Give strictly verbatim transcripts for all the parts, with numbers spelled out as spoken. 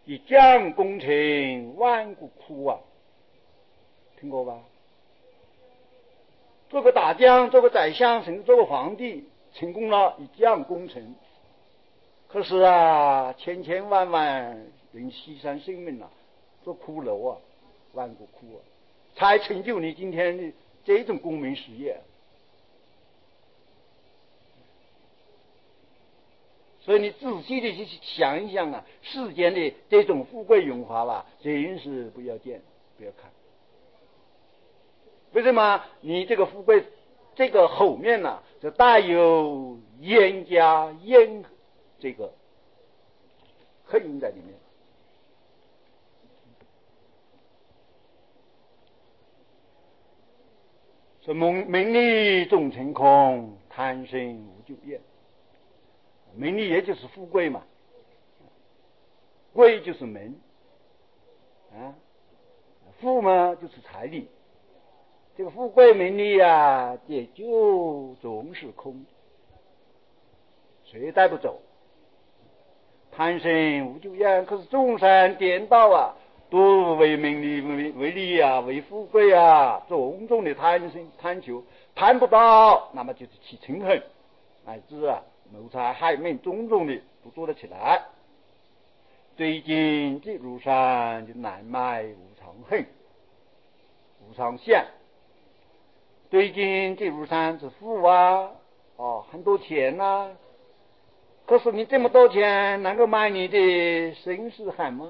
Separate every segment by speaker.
Speaker 1: 一将功成万骨枯啊，听过吧？做个大将，做个宰相，甚至做个皇帝，成功了，一将功成。可是啊，千千万万人牺牲生命啊，做骷髅啊，万骨枯啊，才成就你今天的这种功名事业。所以你仔细的去想一想啊，世间的这种富贵荣华吧，真是不要见，不要看。为什么？你这个富贵，这个后面呢、啊，就带有冤家冤这个恨在里面。说名名利终成空，贪生无久厌。名利也就是富贵嘛，贵就是名啊，富嘛就是财力。这个富贵名利啊，也就总是空，谁也带不走。贪生无久厌，可是众生颠倒啊，都为名利、为为利啊，为富贵啊，种种的贪心贪求，贪不到，那么就是起嗔恨，乃至啊谋财害命，种种的都做得起来。对境即如山，就难迈无常恨，无常相。对境即如山是富啊，哦，很多钱呐、啊。可是你这么多钱能够买你的生死恨吗？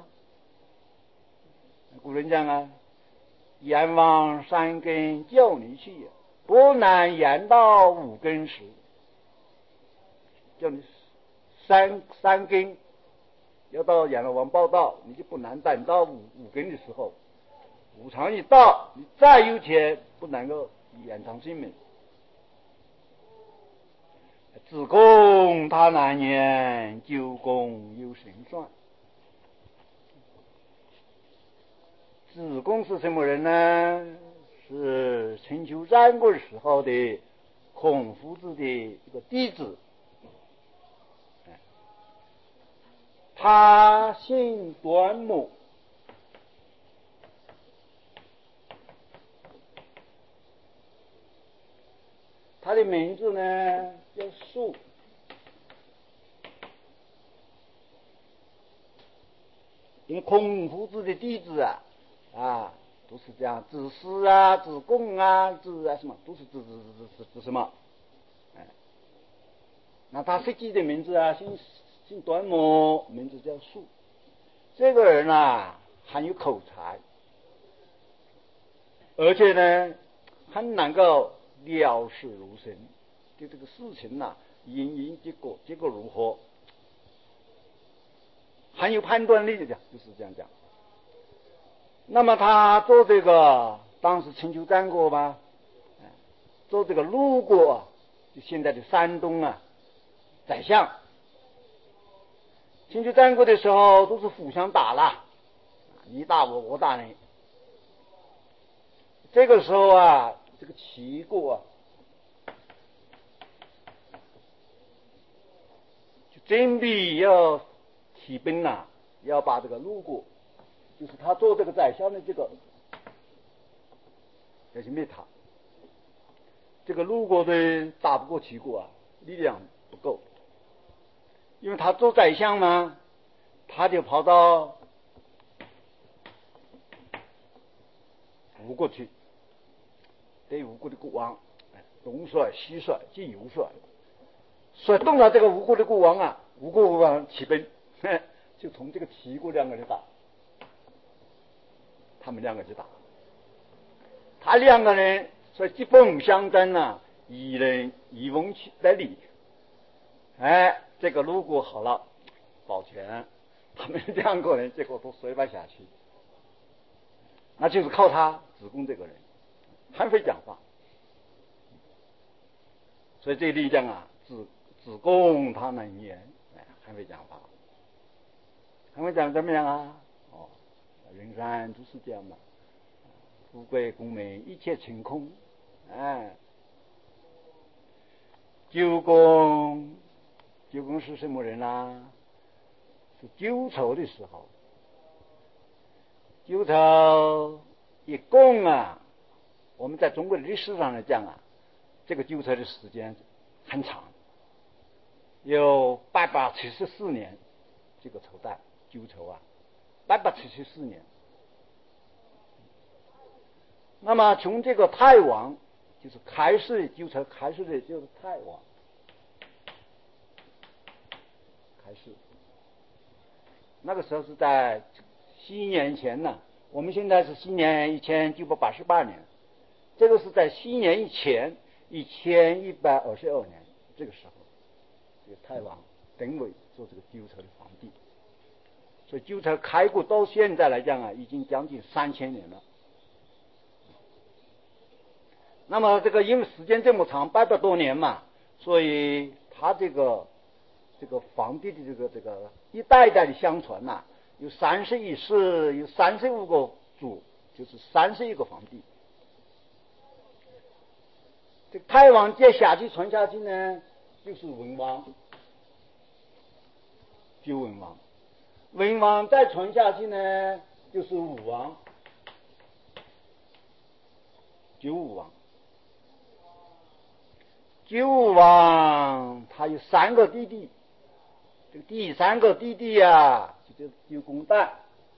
Speaker 1: 古人讲啊，阎王三更叫你去，不能言到五更时。叫你三三更要到阎王报道，你就不能等到五五更的时候。五常一到，你再有钱不能够延长性命。子贡他难言，九公有神算。子贡是什么人呢？是春秋战国时候的孔夫子的一个弟子。他姓端木，他的名字呢叫叔。因为孔夫子的弟子啊啊都是这样，子思啊、子贡啊、子啊什么，都是子子子子子什么？哎，那他实际的名字啊，姓姓端木，名字叫叔。这个人啊，很有口才，而且呢，很能够了事如神，对这个事情呐、啊，因因结果，结果如何，很有判断力的，就是这样讲。那么他做这个，当时春秋战国吧，做这个鲁国，就现在的山东啊，宰相。春秋战国的时候都是互相打了，你打我，我打你。这个时候啊，这个齐国啊，就准备要起兵了、啊，要把这个鲁国，就是他做这个宰相的这个，要去灭他。这个鲁国队打不过齐国啊，力量不够，因为他做宰相嘛，他就跑到吴国去，对吴国的国王东甩西甩进右甩，甩动了这个吴国的国王啊，吴国国王起兵，就从这个齐国两个人打，他们两个就打，他两个人说疾风相争啊，一人一翁去得利。哎，这个鲁国好了，保全他们两个人，结果都衰败下去。那就是靠他子贡这个人，很会讲话。所以这里讲啊，子子贡他能言，哎，很会讲话，很会讲怎么样啊？哦，人生都是这样的，富贵功名一切成空，哎。九公，九公是什么人啊？是纠仇的时候， 九朝一共啊，我们在中国的历史上来讲啊，这个九朝的时间很长，有八百七十四年，这个朝代九朝啊，八百七十四年。那么从这个太王，就是开始九朝开始的就是太王开始，那个时候是在西元前呢，我们现在是西元一千九百八十八年，这个是在西元以前一千一百二十二年，这个时候，这个太王登位做这个九朝的皇帝，所以九朝开国到现在来讲啊，已经将近三千年了。那么这个因为时间这么长，八百多年嘛，所以他这个这个皇帝的这个这个一代一代的相传呐、啊，有三十一世，有三十五个祖，就是三十一个皇帝。这个太王接下去传下去呢，就是文王，周文王，文王再传下去呢，就是武王，周武王。周武王他有三个弟弟，这个第三个弟弟啊，就叫周公旦。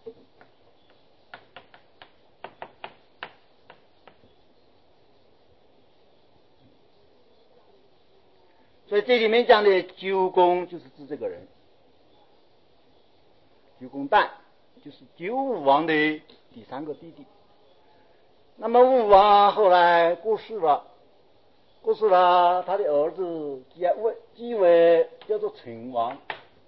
Speaker 1: 所以这里面讲的周公就是指这个人，周公旦就是周武王的第三个弟弟。那么武王后来过世了。过世了，他的儿子继位，继位叫做成王。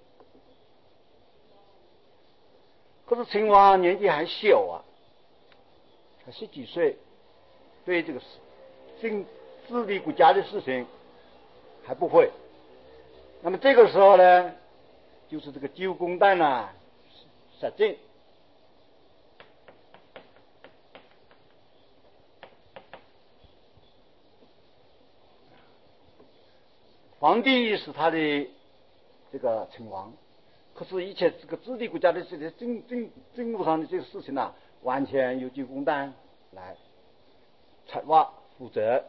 Speaker 1: 可是成王年纪还小啊，才十几岁，对这个治治理国家的事情还不会。那么这个时候呢，就是这个周公旦啊，摄政。皇帝是他的这个成王，可是，一切这个治理国家的这些政政政务上的这个事情呢、啊，完全由周公旦来策划负责。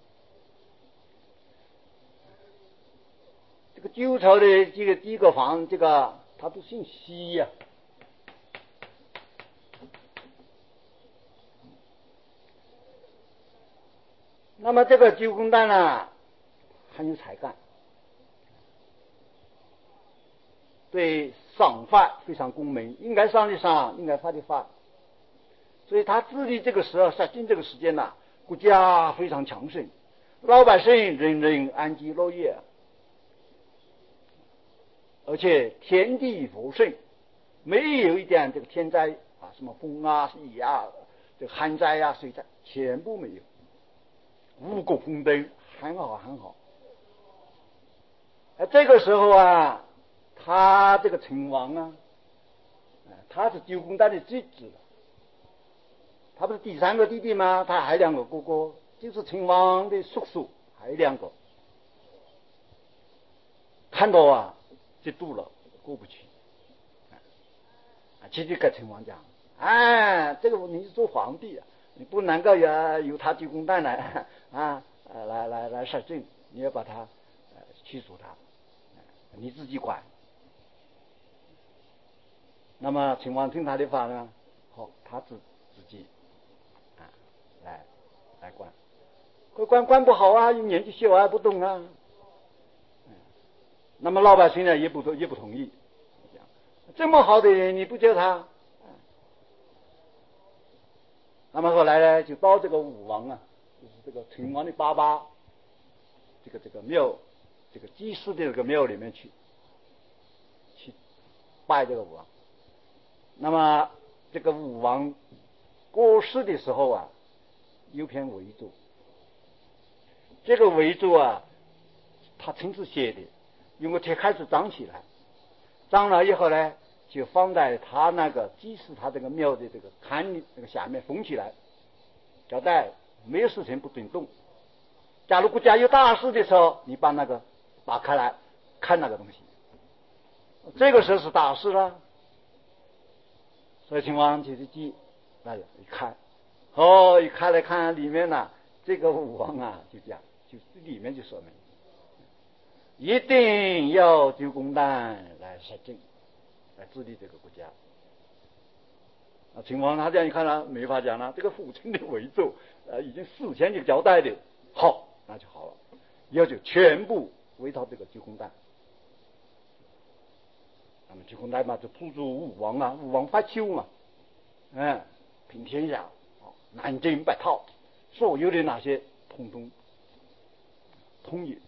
Speaker 1: 这个周朝的这个第一个皇，这个他都姓西呀、啊。那么这个周公旦呢，很有才干。对赏罚非常公明，应该赏的赏，应该罚的罚。所以他治理这个时候，在近这个时间呐、啊，国家非常强盛，老百姓人人安居乐业，而且天地丰盛，没有一点这个天灾啊，什么风啊、雨啊、这个旱灾啊、水灾，全部没有，五谷丰登，很好很好。而这个时候啊，他这个成王啊，他是周公旦的侄子，他不是第三个弟弟吗？他还有两个哥哥，就是成王的叔叔，还有两个。看到啊，嫉妒了，过不去，啊，去就跟成王讲，哎，这个你是做皇帝啊，你不能够由由他周公旦来啊，来来来摄政，你要把他呃驱逐他，你自己管。那么成王听他的话呢，好，他自自己啊来来管，可管管不好啊，年纪小啊，不懂啊。那么老百姓呢也不也不同意，这么好的人你不救他，那么后来呢就到这个武王啊，就是这个成王的爸爸，这个这个庙，这个祭祀的这个庙里面去，去拜这个武王。那么这个武王过世的时候啊，有篇遗嘱，这个遗嘱啊，他亲自写的，用个铁开始长起来，长了以后呢，就放在他那个祭祀他这个庙的这个龛这个下面封起来，交代没有事情不准动。假如国家有大事的时候，你把那个打开来看那个东西，这个时候是大事了。 所以秦王去记，那就一看，哦，一看来看里面呢、啊，这个武王啊，就这样，就里面就说明，一定要周公旦来摄政，来治理这个国家。啊，秦王他这样一看呢、啊，没法讲了，这个父亲的遗奏，呃，已经事先就交代的，好，那就好了，要求全部围到这个周公旦。那么周公旦嘛，就辅助武王啊，武王发丘嘛，嗯，平天下，哦，南征北讨，所有的那些统统统一。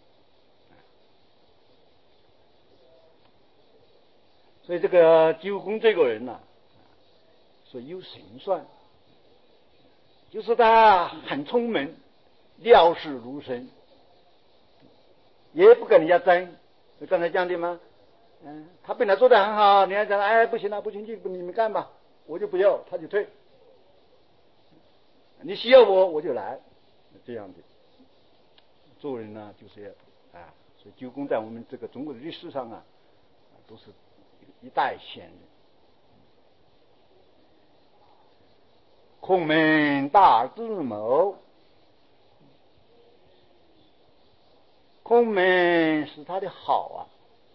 Speaker 1: 所以这个周公这个人呢、啊，说有神算，就是他很聪明，料事如神，也不跟人家争。就刚才讲的吗？嗯，他本来做得很好，人家讲哎不行了，不行就你们干吧，我就不要，他就退。你需要我，我就来，这样的做人呢，就是要啊。所以周公在我们这个中国的历史上啊，都是一代贤人。孔明大智谋，孔明是他的好啊，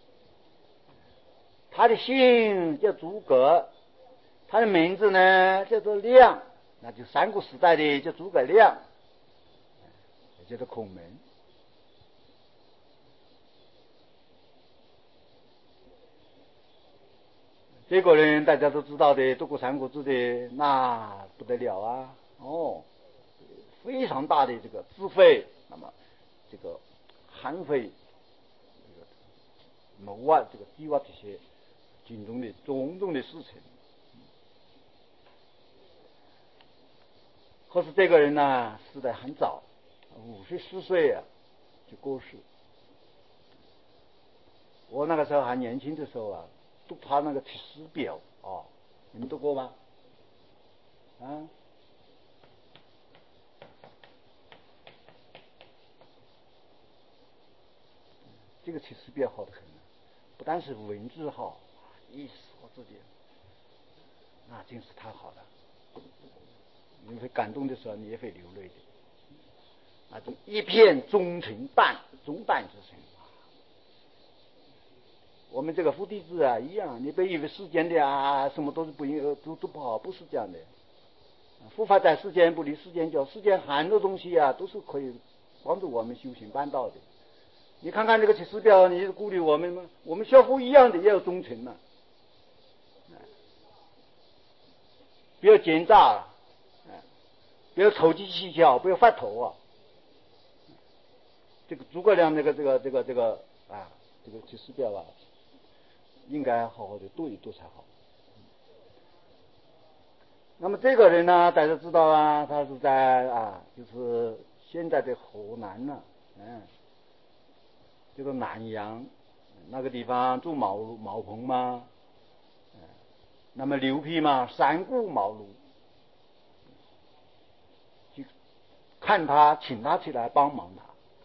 Speaker 1: 他的姓叫诸葛，他的名字呢叫做亮，那就三国时代的叫诸葛亮，也叫做孔明。这个人大家都知道的，读过《三国志》的那不得了啊！哦，非常大的这个智慧，那么这个韩非、这个谋啊、这个计划这些军中的种种的事情。可是这个人呢，死得很早，五十四岁啊就过世。我那个时候还年轻的时候啊，读他那个《提示表》哦，你们读过吗？啊？这个《提示表》好得很，不但是文字好，意思好字典，那真是太好了。你会感动的时候，你也会流泪的。那就一片忠诚淡忠淡之情。我们这个父弟子啊一样，你别以为世间的啊什么都是不应都都不好，不是这样的。佛法在世间不离世间教，世间很多东西啊都是可以帮助我们修行办道的。你看看这个启示表，你是鼓励我们吗？我们孝父一样的也要忠诚嘛，不要奸诈了，不要投机取巧，不要发头啊。这个诸葛亮这个这个这个这个啊，这个启示表啊，应该好好的读一读才好。那么这个人呢，大家知道啊，他是在啊，就是现在的河南呢、啊，嗯，这个南阳那个地方住茅茅棚嘛，嗯，那么刘辟嘛，三顾茅庐，就看他，请他起来帮忙他。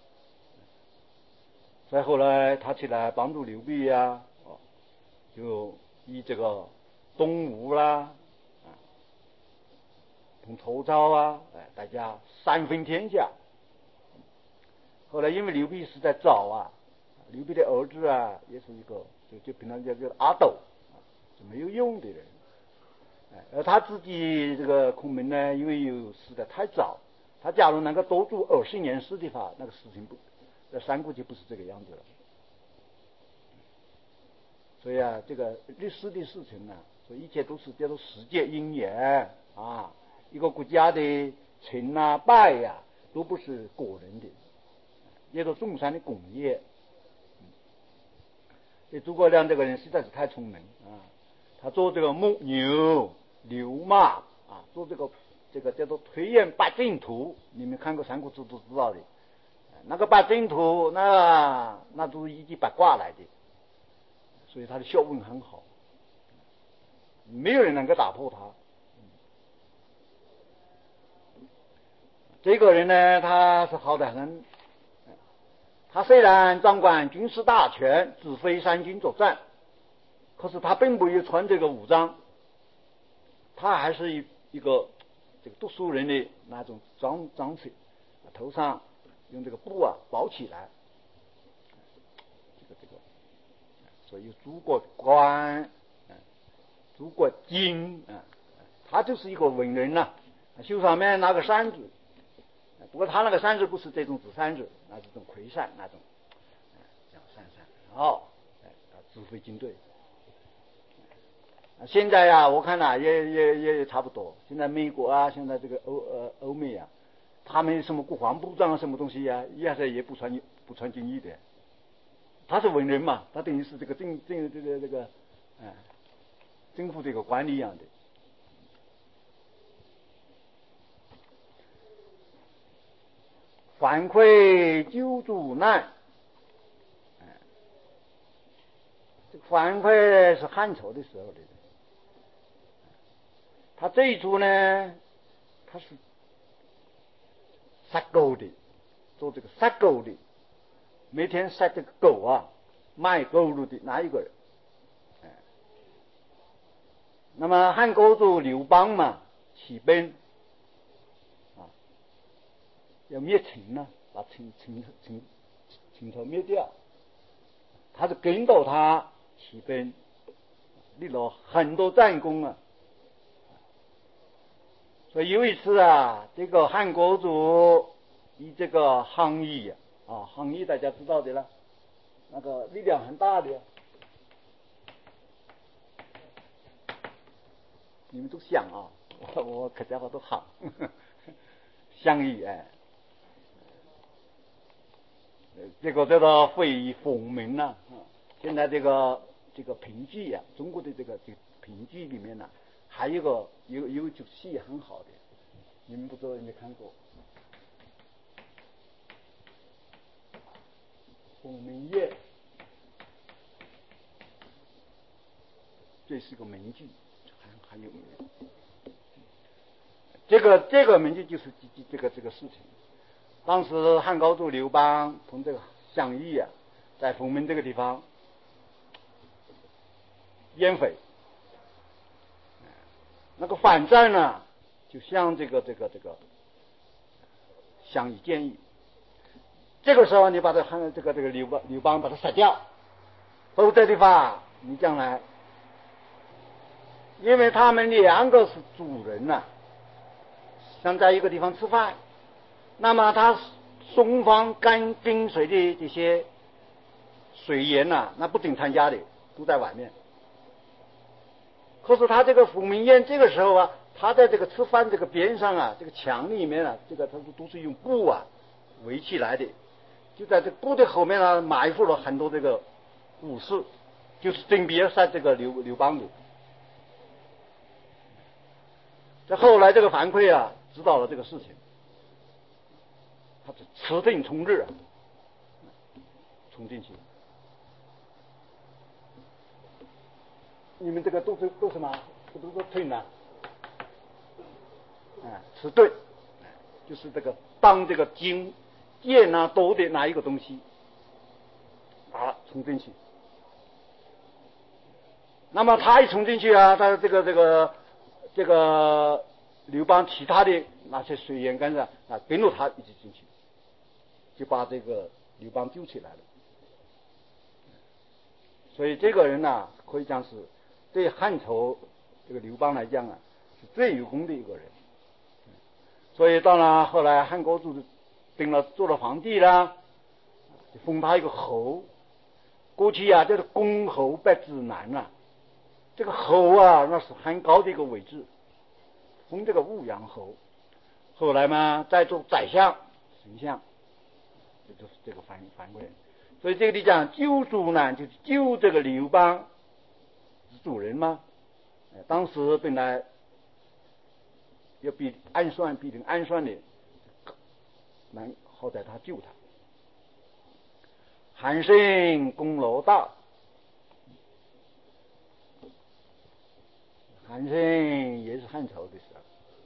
Speaker 1: 再后来他起来帮助刘辟呀、啊，就以这个东吴啦。同曹操啊，哎，大家三分天下。后来因为刘辟是在早啊，刘辟的儿子啊，也是一个就就平常叫叫阿斗，就没有用的人。哎，而他自己这个孔明呢，因为有死得太早，他假如能够多住二十年死的话，那个事情不，在三国就不是这个样子了。所以啊，这个历史的事情呢，所以一切都是叫做世界因缘啊。一个国家的成啊败呀、啊，都不是个人的，也都众山的功业。这诸葛亮这个人实在是太聪明啊！他做这个木牛、流马啊，做这个这个叫做推演八阵图，你们看过《三国志》都知道的。那个八阵图，那那都是一记八卦来的，所以他的学问很好，没有人能够打破他。这个人呢，他是好得很。他虽然掌管军事大权，指挥三军作战，可是他并没有穿这个武装。 他还是一一个这个读书人的那种装装饰，头上用这个布啊包起来，这个这个，所以诸葛观、诸葛经啊，他就是一个文人呐、啊，手上面拿个扇子，不过他那个扇子不是这种纸扇子，那是这种葵扇那种，这样扇扇，然后哎指挥军队。现在呀、啊，我看呐、啊，也也也差不多。现在美国啊，现在这个欧呃欧美啊，他们什么国防部长什么东西呀、啊，也是也不穿不穿军衣的。他是文人嘛，他等于是这个政政这个这个，哎，政府这个官吏一样的。樊哙救主难，哎，这个樊哙是汉朝的时候的。他这一族呢，他是杀狗的，做这个杀狗的，每天杀这个狗啊，卖狗肉的那一个人。哎，那么汉高祖刘邦嘛，起兵啊，要灭秦呢，把秦秦秦秦朝灭掉，他是跟到他起兵，立了很多战功啊。所以有一次啊，这个汉高祖以这个项羽啊，啊，项羽大家知道的了，那个力量很大的，你们都想啊，我我客家话都好，项羽哎，这个叫做会凤鸣呐，现在这个这个评剧呀、啊，中国的这个这评剧里面呢、啊，还有一个有有一出戏很好的。你们不知道有没有看过《凤鸣夜》？这是个名剧，很很有名。这个这个名剧就是这个这个事情。当时汉高祖刘邦同这个项羽啊，在凤鸣这个地方淹匪，那个反战呢，就向这个这个这个项羽建议，这个时候你把这汉这个这个刘邦刘邦把他杀掉，否则的话，你将来，因为他们两个是主人呐、啊，想在一个地方吃饭，那么他双方跟跟随的这些水员呐、啊，那不准参加的，都在外面。可是他这个凤鸣宴这个时候啊，他在这个吃饭这个边上啊，这个墙里面啊，这个他都是用布啊围起来的，就在这布的后面啊埋伏了很多这个武士，就是准备要杀这个刘刘邦的。这后来这个樊哙啊知道了这个事情，他是持定冲日啊，冲进去。你们这个都是都什么？这都是退呢？啊，持盾，就是这个当这个金剑啊多的那一个东西，啊，冲进去。那么他一冲进去啊，他这个这个这个刘邦其他的那些水员跟着啊，跟着他一起进去，就把这个刘邦救起来了。所以这个人呢、啊，可以讲是对汉朝这个刘邦来讲啊，是最有功的一个人。所以当然后来汉高祖定了做了皇帝啦，就封他一个侯。过去啊，这个公侯伯子男啊，这个侯啊，那是很高的一个位置，封这个武阳侯。后来嘛，再做宰相、丞相，这就是这个樊樊哙。所以这个里讲救主呢，就是救这个刘邦是主人嘛。当时本来要比暗算比人暗算的，能好在他救他。韩信功劳大，韩信也是汉朝的时候。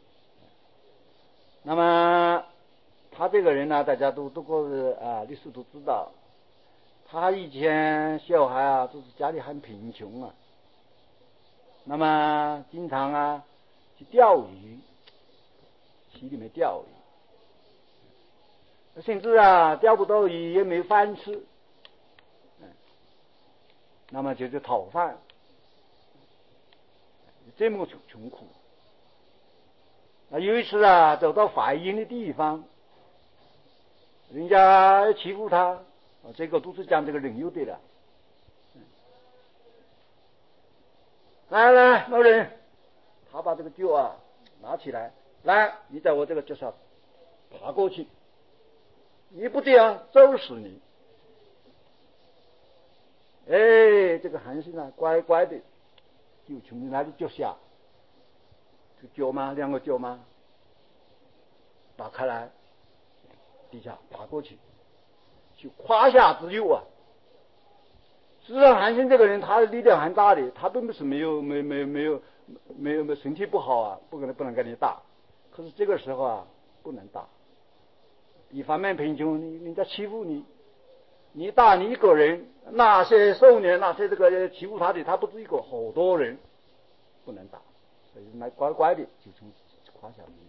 Speaker 1: 那么他这个人呢，大家都都过啊，历史都知道。他以前小孩啊，都是家里很贫穷啊。那么经常啊， 去钓鱼，溪里面钓鱼，甚至啊钓不到鱼也没饭吃，嗯，那么就去讨饭，这么穷穷苦。啊，有一次啊走到淮阴的地方，人家欺负他，啊，这个都是讲这个人有的了。来来，老人，他把这个脚啊拿起来，来，你在我这个脚上爬过去，你不这样揍死你。哎，这个韩信啊，乖乖的就从那里脚下，这个脚嘛，两个脚嘛，打开来，底下爬过去，就胯下之辱啊。实际上，韩信这个人，他的力量很大的，他并不是没有没没没有没有没有身体不好啊，不可能不能跟你打。可是这个时候啊，不能打。一方面贫穷，你人家欺负你，你打你一个人，那些少年那些这个欺负他的，他不止一个，好多人不能打，所以那乖乖的就从胯下之辱。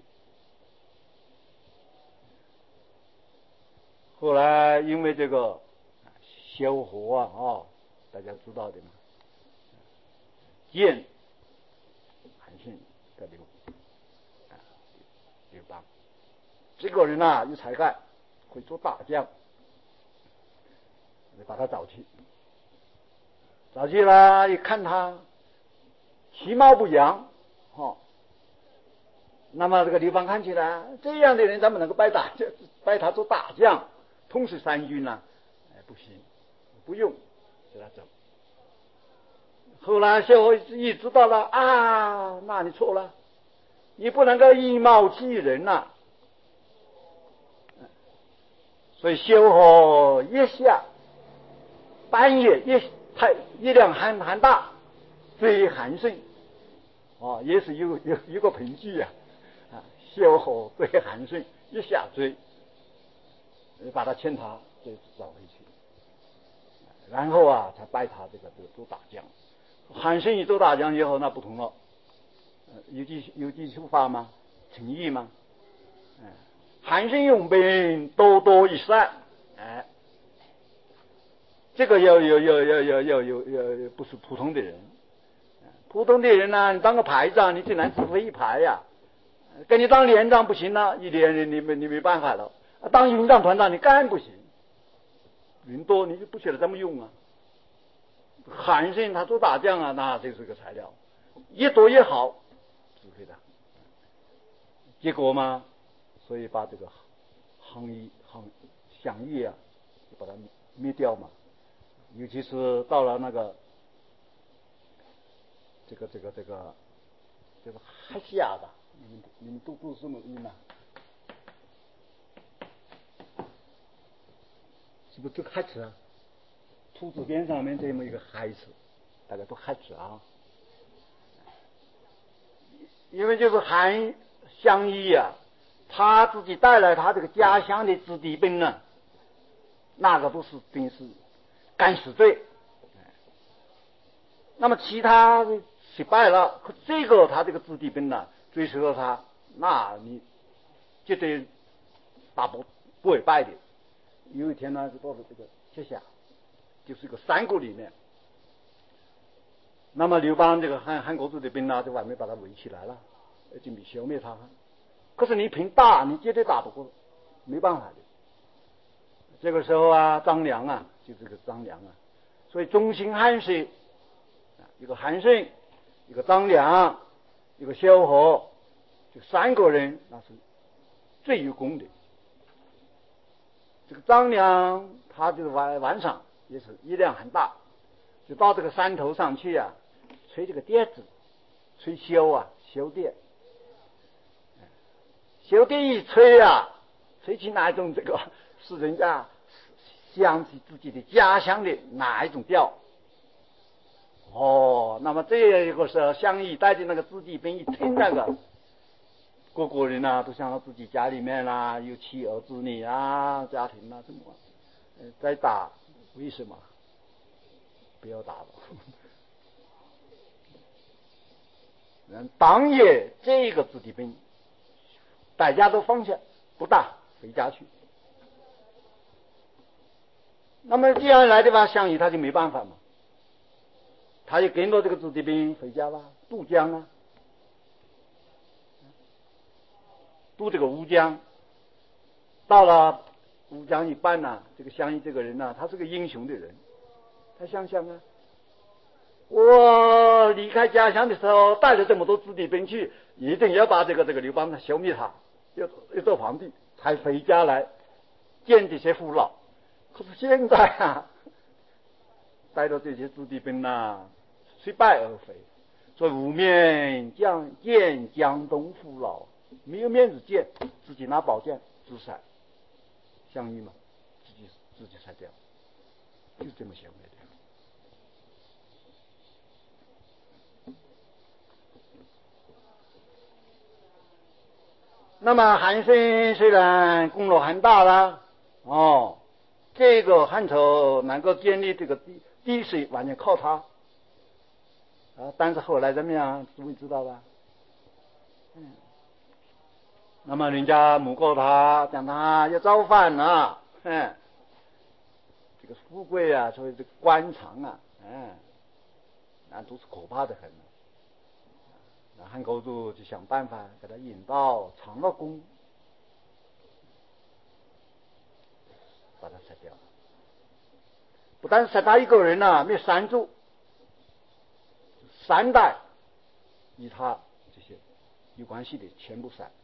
Speaker 1: 后来因为这个萧何啊，哦，大家知道的嘛，见韩信的刘啊刘邦，这个人啊有才干，会做大将，你把他找去，找去了，一看他其貌不扬，哦，那么这个刘邦看起来这样的人，咱们能够拜大拜他做大将，统领三军呢、啊？哎，不行，不用，给他走。后来萧何一知道了啊，那你错了，你不能够以貌取人呐、啊。所以萧何一下半夜一太月亮很很大，追韩信，哦，也是有有有个凭据啊，啊，萧何追韩信，一下追，把他牵他就找回去，然后啊才拜他这个这个做大将。韩信一做大将以后，那不同了，有句有句俗话吗？情义吗？嗯，韩信用兵多多益善，哎，这个要要要要要要要要不是普通的人，普通的人呢、啊，你当个排长，你只能指挥一排呀、啊，给你当连长不行了，一连你没你没办法了，当营长团长你更不行，人多你就不晓得怎么用啊。韩信他做大将啊，那就是个材料，越多越好，指挥的。结果嘛，所以把这个行义行项羽啊，就把他灭掉嘛。尤其是到了那个这个这个这个这个海峡的，你们你们都都是什么音啊？是不是这个海池啊？兔子边上面这么一个海池，大家都海池啊。因为就是韩项羽啊，他自己带来他这个家乡的子弟兵呢，那个都是真是敢死队。那么其他失败了，可这个他这个子弟兵呢，追随了他，那你绝对打不不会败的。有一天呢，就到了这个铁下，就是一个山谷里面。那么刘邦这个韩韩国子弟兵呢，在外面把他围起来了，准备消灭他。可是你凭打，你绝对打不过，没办法的。这个时候啊，张良啊，就这个张良啊，所以中兴汉室，一个韩信，一个张良，一个萧何，这三个人那是最有功的。这个张良他就是晚晚上也是力量很大，就到这个山头上去啊，吹这个笛子，吹箫啊，箫笛，箫笛一吹啊，吹起那一种这个是人家想起自己的家乡的哪一种调。哦，那么这个时候项羽带着那个子弟兵一听那个，各国人啊都想到自己家里面啊有妻儿子女啊，家庭啊什么，呃，在打，为什么？不要打了。 嗯，当夜这个子弟兵，大家都放下，不打，回家去。那么这样来的话，项羽他就没办法嘛，他就跟着这个子弟兵回家了，渡江啊，渡这个乌江。到了乌江一半呢、啊，这个项羽这个人呢、啊，他是个英雄的人，他想想啊，我离开家乡的时候带了这么多子弟兵去，一定要把这个这个刘邦他消灭他，要要做皇帝，才回家来见这些父老。可是现在啊，带着这些子弟兵呐，虽败而回，所以无面将见江东父老，没有面子见，自己拿宝剑自杀。项羽嘛，自己自己杀掉，就这么想来的。那么韩信虽然功劳很大了，哦，这个汉朝能够建立这个地地势完全靠他啊，但是后来怎么样，诸位知道吧？嗯，那么人家诬告他，讲他要造反了，嗯，这个富贵啊，所以这个官场啊，嗯，那都是可怕的很。那汉高祖就想办法给他引到长乐宫，把他杀掉了。不但是杀他一个人啊，没有删住，三代与他这些有关系的全部杀。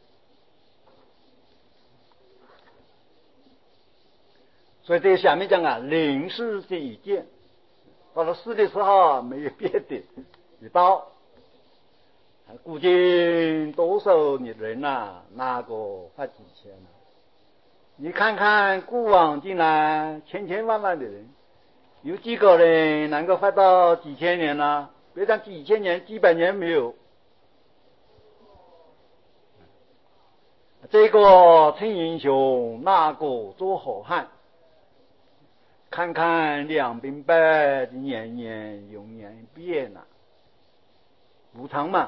Speaker 1: 所以这个下面讲啊，临死这一剑，到了死的时候没有别的，一刀。古今多少人呐、啊，哪个发几千呢、啊？你看看古往今来千千万万的人，有几个人能够活到几千年呢、啊？别讲几千年，几百年没有。这个称英雄，那个做好汉。看看两鬓白，年年有年变呐、啊，无常嘛。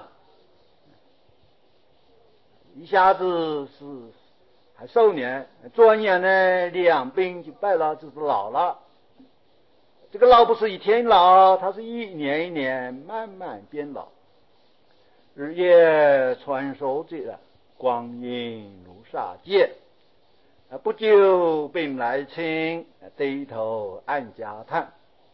Speaker 1: 一下子是还少年，转眼呢两鬓就白了，就是老了。这个老不是一天老，它是一年一年慢慢变老。日夜穿梭着，光阴如沙界。不久病来侵，低头暗家叹。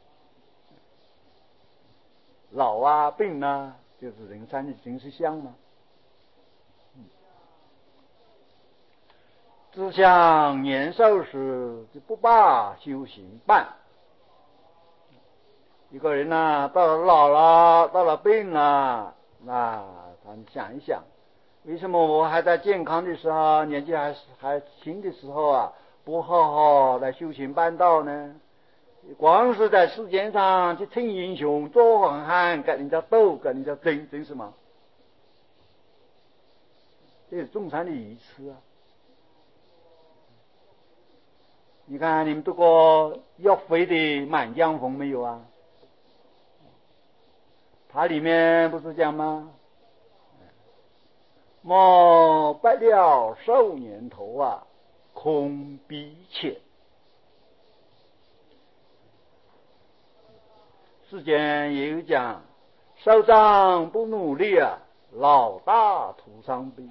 Speaker 1: 老啊病啊，就是人生的真实相嘛。只想年少时不把修行办。一个人呐、啊，到了老了，到了病了，那咱们想一想，为什么我还在健康的时候，年纪还还轻的时候啊，不好好来修行办道呢？光是在世间上去称英雄、做好汉，跟人家斗，跟人家争，争什么？这是众生的愚痴啊！你看你们读过岳飞的《满江红》没有啊？它里面不是讲吗？莫白了少年头啊，空逼切。世间也有讲，少长不努力啊，老大徒伤悲。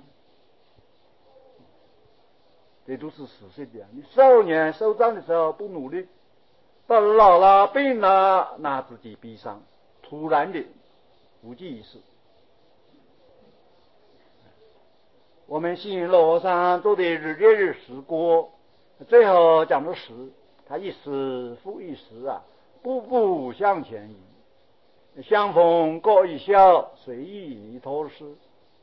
Speaker 1: 这都是事实的。你少年少长的时候不努力，到了老了病了，那自己悲伤，突然的无济于事。我们行云楼上做的日月日时过，最后讲的时，它一时复一时啊，步步向前移。相逢各一笑，随意你脱失。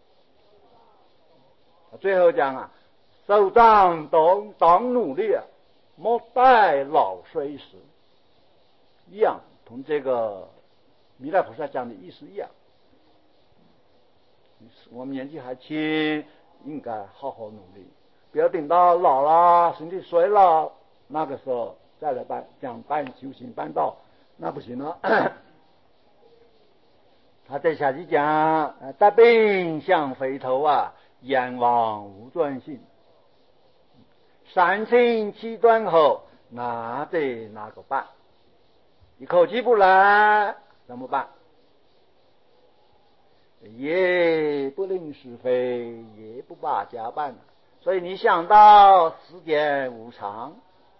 Speaker 1: 最后讲啊，少长当当努力啊，莫待老衰时。一样，同这个弥勒菩萨讲的意思一样。我们年纪还轻，应该好好努力，不要等到老了，身体衰了，那个时候再来办讲办修行办道，那不行了。 他再下去讲，大兵向回头啊，阎王无专心。三清七端后，那得哪个办？一口气不来怎么办？也不论是非，也不把家办。所以你想到世间无常，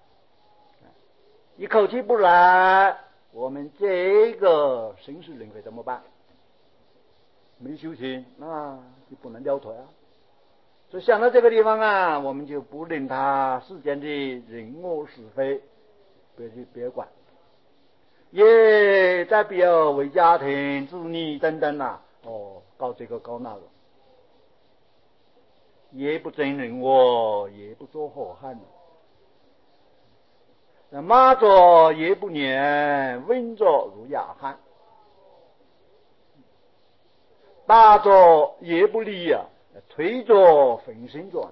Speaker 1: 一口气不来，我们这个生死轮回怎么办？没修行，那就不能了脱啊。所以想到这个地方啊，我们就不论他世间的人我是非，别去别管，也再不要为家庭子女等等啊，哦，搞这个搞那个，也不争人我，也不做好汉。马着也不念，稳着如哑汉。打着也不离啊，推着分身转，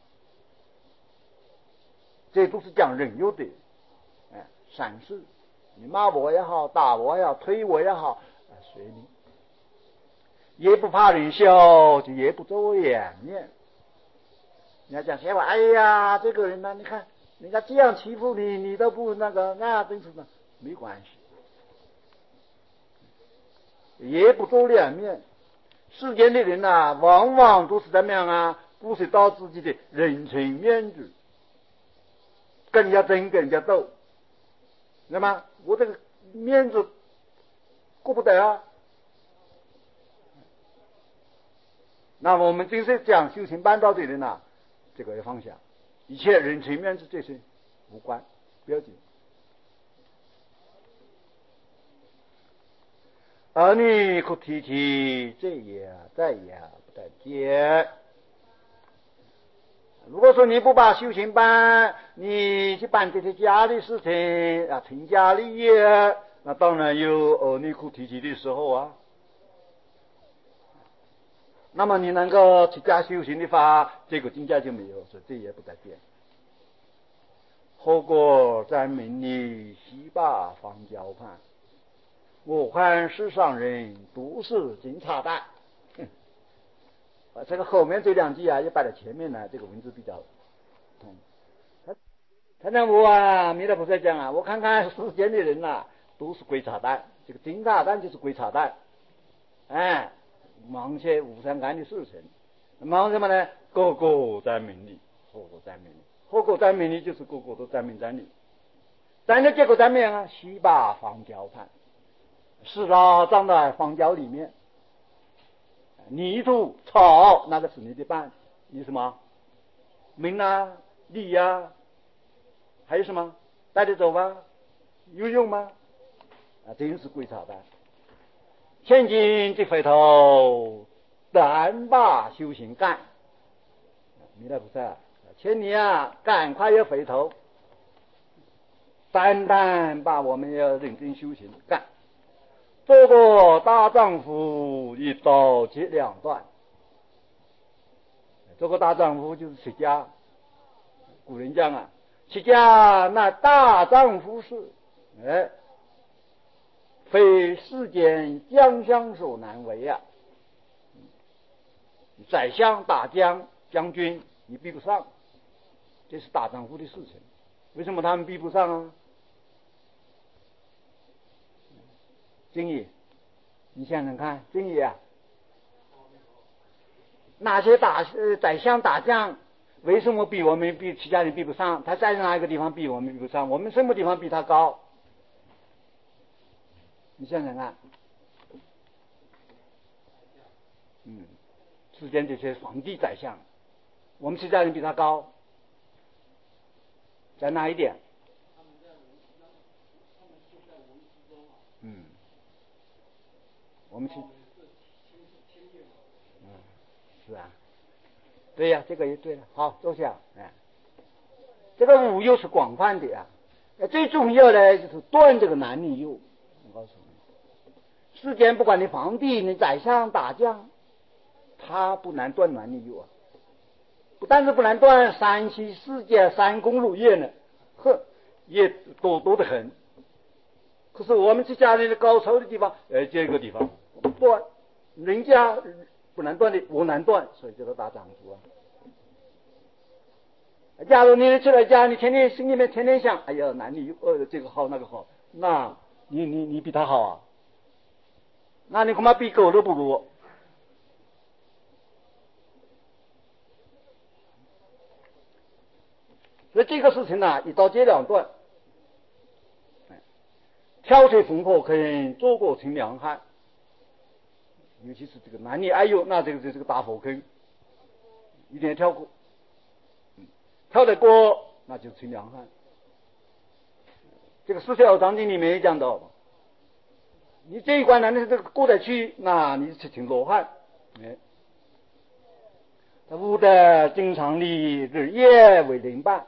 Speaker 1: 这都是讲人有的，哎，善事，你骂我也好，打我也好，推我也好，随你，也不怕人笑，就也不走颜面。人家讲闲话，哎呀，这个人呢，你看人家这样欺负你，你都不那个，那真是的，没关系，也不走脸面。世间的人啊，往往都是怎么样啊？顾及到自己的人情面子，跟人家争，跟人家斗，那么我这个面子顾不得啊。那么我们真是讲修行办道的人啊，这个要放下，一切人情面子这些无关，不要紧。儿女可提起，这也再也不得见。如果说你不把修行办，你去办这些家的事情啊，成家立业，那当然有儿女可提起的时候啊。那么你能够出家修行的话，这个境界就没有，所以这也不得见。后果在明里，西坝方交畔。我看世上人都是金叉蛋，这个后面这两句啊，也摆在前面呢，这个文字比较通。他讲我啊，弥勒菩萨讲啊，我看看世间的人呐、啊，都是鬼叉蛋，这个金叉蛋就是鬼叉蛋，哎，忙些无相干的事情，忙什么呢？个个在明里，个个在明里，个个在明里就是个个都在明在里，但是结果怎么样啊？西坝方交畔。是啊，长在荒郊里面，泥土草那个是你的伴，你什么名啊利啊，还有什么带得走吗？有用吗？啊，真是鬼扯淡！千金这回头，单把修行干。弥勒菩萨，请你啊，赶快要回头，单单把我们要认真修行干。做个大丈夫，一刀切两断。做个大丈夫就是出家。古人讲啊，出家那大丈夫事，哎，非世间将相所难为啊。宰相、大将、将军，你比不上，这是大丈夫的事情。为什么他们比不上啊？经义，你想想看，经义啊，那些大呃宰相大将，为什么比我们比其他人比不上？他在哪一个地方比我们比不上？我们什么地方比他高？你想想看，嗯，世间这些皇帝宰相，我们其他人比他高，在哪一点？嗯。我们去，嗯，是啊，对呀、啊，这个也对了。好，坐下。哎，这个五又是广泛的啊，最重要的就是断这个男女幼。我告诉你，世间不管你皇帝、你宰相、大将，他不难断男女幼啊。不但是不难断，三妻四妾、三宫六院呢，呵，也多多得很。可是我们这家人的高超的地方，呃，这个地方。 断，人家不能断的，我能断，所以叫做大丈夫啊。假如你出来家，你天天心里面天天想，哎呀，男女呃这个好那个好，那你你你比他好啊？那你恐怕比狗都不如。所以这个事情呢、啊，一刀截两断。跳水烽火坑，坐过乘凉汉。尤其是这个男女爱幼，那这个这个大火坑，一定要跳过。嗯，跳得过，那就乘凉汉。这个四条章经里面也讲到，你这一关难的这个过得去，那你是挺罗汉。哎，无德经常力，日夜为灵伴。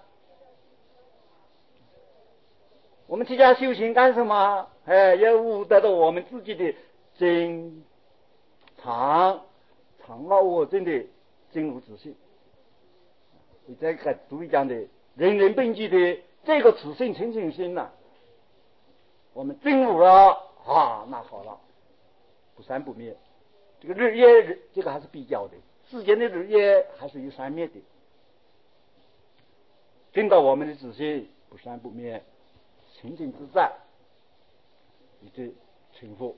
Speaker 1: 我们出家修行干什么？哎，要悟得到我们自己的真常常老我真的真如自性。你这个注意讲的人人本具的这个自性清净心呐、啊，我们真悟了啊，那好了，不生不灭。这个日夜这个还是比较的，世间的日夜还是有生灭的。真到我们的自性不生不灭，清净自在，一直成佛。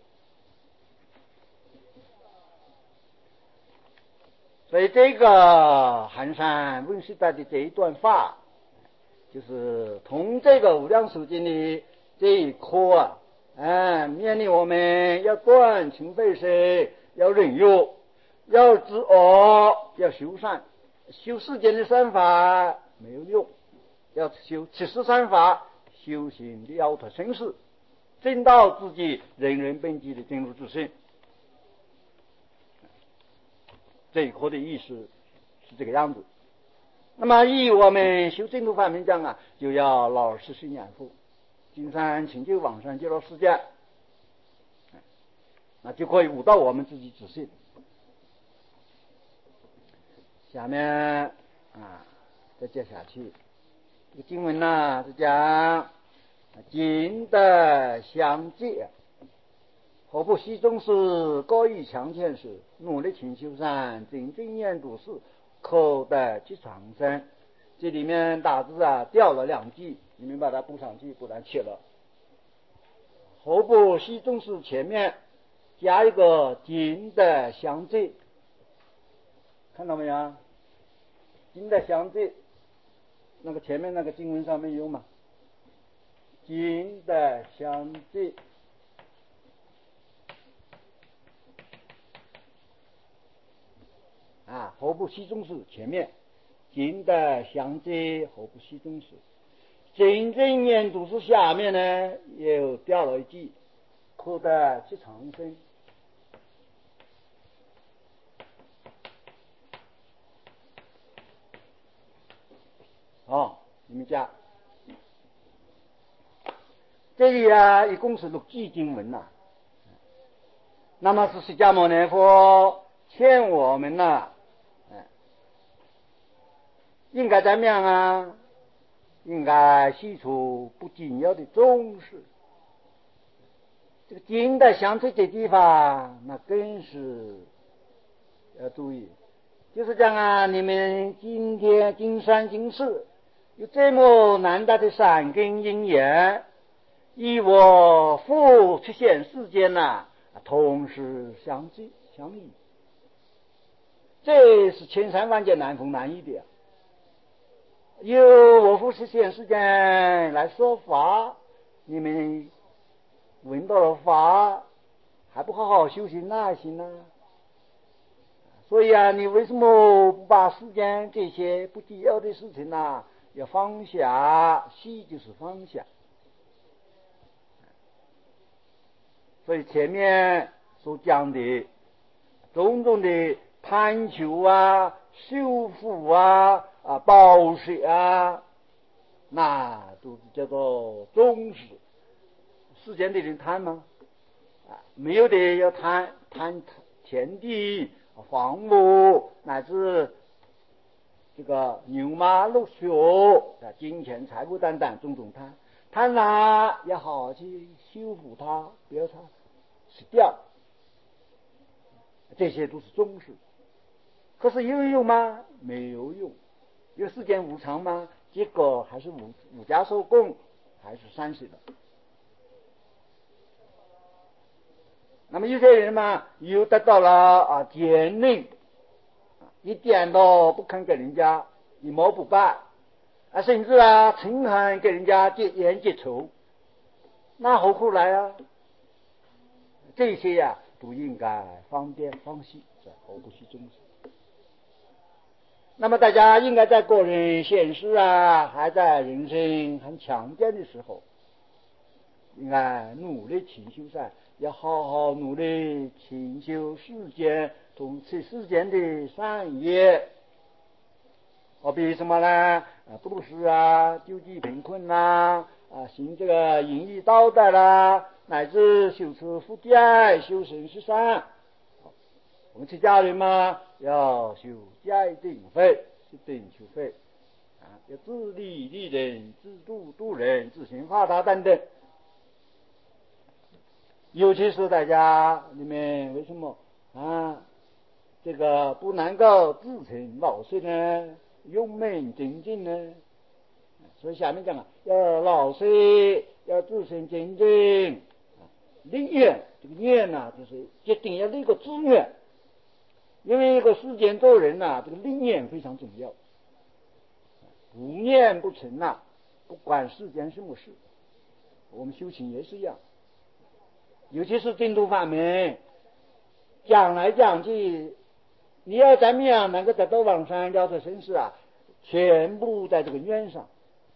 Speaker 1: 所以这个寒山问世代的这一段话，就是从这个无量寿经的这一课啊，哎，勉励我们要断情非生，要忍辱，要知恶，要修善。修世间的善法没有用，要修七十善法，修行了脱生死，证到自己人人本具的真如自性。这一课的意思是这个样子。那么以我们修净土法门讲啊，就要老实信仰佛，经常请求往生极乐世界，那就可以悟到我们自己自性。下面啊，再接下去，这个经文呢是讲经德相继，何不惜终时，高于强权时，努力勤修善，真正研读时，口得去长生。这里面大致啊掉了两句，你们把它补上去，不然切了。何不惜终时前面加一个经德相继，看到没有？经德相继，那个前面那个经文上面有嘛？经德相继。啊，何不惜终时前面经德相继，何不惜终时？真正研读是下面呢又掉了一句，可得去长生。哦，你们讲这里啊一共是六句经文呐、啊。那么是释迦牟尼佛劝我们呐、啊，应该怎么样啊？应该细除不紧要的重视。这个经德相继的地方，那更是要注意。就是讲啊，你们今天今生今世有这么难得的善根因缘，与我父出现世间呐、啊，同时相继相遇，这是千山万劫难逢难遇的、啊。由我父出现世间来说法，你们闻到了法，还不好好修行那行呢、啊？所以啊，你为什么不把世间这些不必要的事情啊，要放下？惜就是放下。所以前面所讲的种种的贪求啊、修复啊、啊保释啊，那都是叫做重视。世间的人贪吗？啊，没有的要贪，贪田地、房屋，乃至这个牛马鹿畜啊、金钱、财物等等种种贪。贪婪要好好去修复它，不要它死掉。 这些都是中事。可是有用吗？没有用。因为世间无常嘛，结果还是五五家受供，还是三十的。那么有些人嘛，又得到了啊奸佞，一点都不肯给人家一毛不拔啊，甚至啊诚恳给人家结冤结仇，那何苦来啊？这些呀、啊、都应该方便放弃，这何不是中事？那么大家应该在个人现实啊还在人生很强健的时候，应该努力勤修善，要好好努力勤修世间同此世间的善业。好比什么呢？啊，布施啊，救济贫困啦，啊，行这个仁义道德啦，乃至修持福戒、修身施善。我们出家人嘛，要修戒定慧，是定修慧啊，要自利利人，自度度人，自行发达等等。尤其是大家里面为什么啊这个不能够自成老实呢？用命精进呢？所以下面讲啊，要老实，要自身精进。立愿，这个愿呢、啊，就是决定要立个志愿。因为一个世间做人呐、啊，这个立愿非常重要。无念不成呐、啊，不管世间什么事，我们修行也是一样。尤其是净土法门，讲来讲去，你要怎么样能够得到往生了脱生死啊？全部在这个愿上，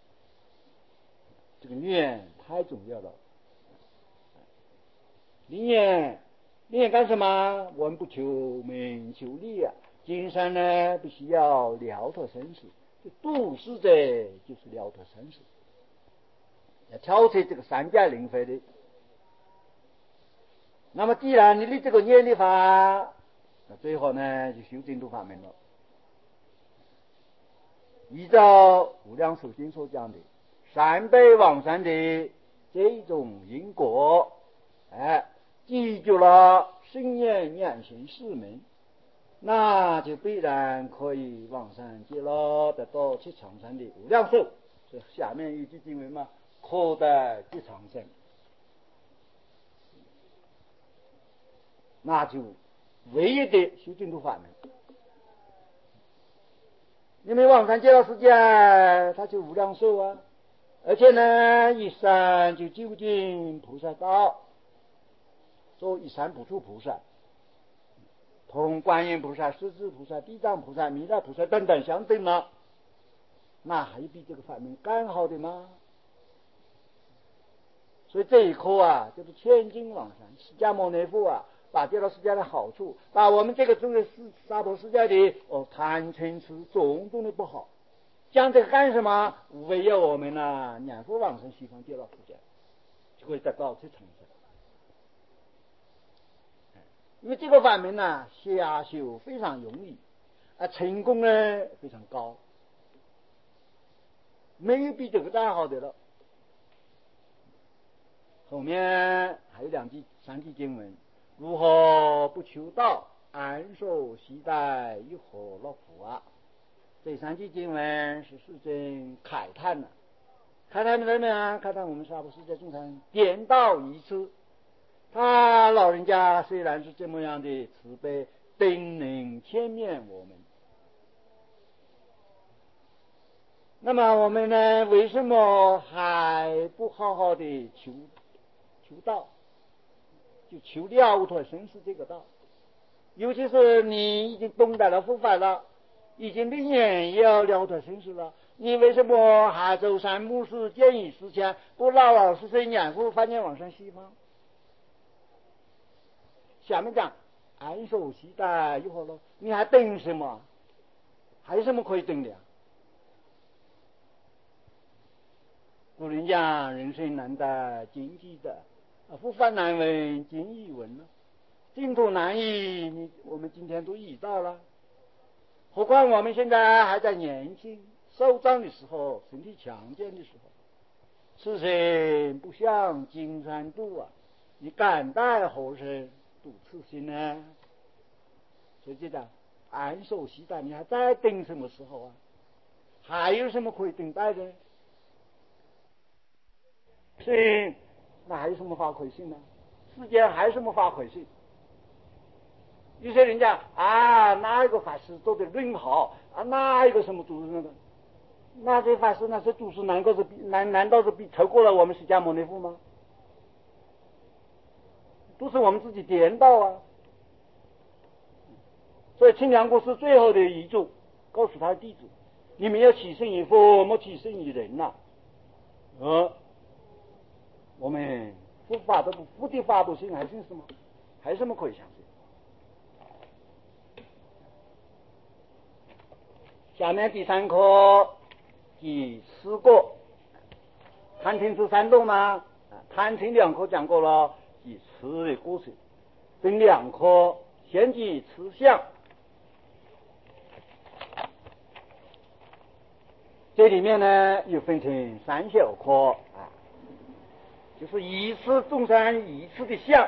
Speaker 1: 这个愿太重要了。立愿，立愿干什么？我们不求名求利啊，今生呢必须要了脱生死，度世者就是了脱生死，要跳出这个三界轮回的。那么既然你立这个愿的话，那最后呢就修净土法门了。依照无量寿经所讲的三辈往生的这种因果，哎，记住了圣愿愿行四门，那就必然可以往生极乐，得到七长生的无量寿。所以下面一句经文嘛，可得七长生，那就唯一的修净土法门。因为往生极乐世界，他就无量寿啊，而且呢，一生就究竟菩萨道，做一生不处菩萨，同观音菩萨、狮子菩萨、地藏菩萨、弥勒菩萨等等相等了，那还有比这个法门更好的吗？所以这一课啊，就是千金往生，释迦牟尼佛啊，把极乐世界的好处，把我们这个这个娑婆世界的哦贪嗔痴种种的不好，讲这个干什么？为要我们呢、啊、念佛往生西方极乐世界，就会得到这长生。因为这个法门呢、啊，下修非常容易，啊，成功呢非常高，没有比这个更好的了。后面还有两句三句经文，如何不求道，安守期待如何乐福啊？这三句经文是世尊慨叹的，慨叹什么呀？慨叹我们娑婆世界众生颠倒愚痴。他老人家虽然是这么样的慈悲，定能劝勉我们。那么我们呢，为什么还不好好的求求道，就求了脱生死这个道？尤其是你已经懂得了佛法了，已经立愿要了脱生死了，你为什么还走三幕四见异思迁，不老老实实念佛发愿往生西方？下面讲安守期待如何了？你还等什么？还有什么可以等的呀？古人讲人生难得今既得，佛法难闻今已闻了。净土难遇，你我们今天都遇到了，何况我们现在还在年轻寿长的时候，身体强健的时候，此生不想金山度啊，你敢待何时度此心呢？ 所以就讲安守期待，你还在等什么时候啊？还有什么可以等待的？信，那还有什么法可以信呢？世间还有什么法可以信？有些人讲啊，哪一个法师做的论好啊，哪一个什么祖师那个，那些法师那些祖师难道是比难难道是比超过了我们释迦牟尼佛吗？都是我们自己颠倒啊！所以清凉国师最后的遗嘱告诉他的弟子：你们要起信于佛，莫起信于人呐、啊！呃，我们佛法都不佛的法都信，还信什么？还有什么可以相信？下面第三课第四个，贪嗔痴三毒嘛，贪嗔两课讲过了，第痴的故事分两课，先记痴相。这里面呢又分成三小课啊，就是一次众生一次的相。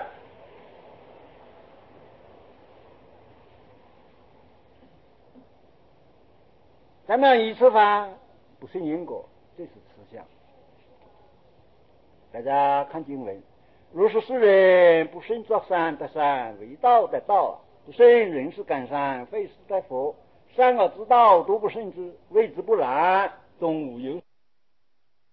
Speaker 1: 咱们一次法不信因果，这是痴相。大家看经文，如是世人不胜作善得善，为道得道，不胜人事感善，非是得佛。善恶之道都不胜之，谓之不然，终无有。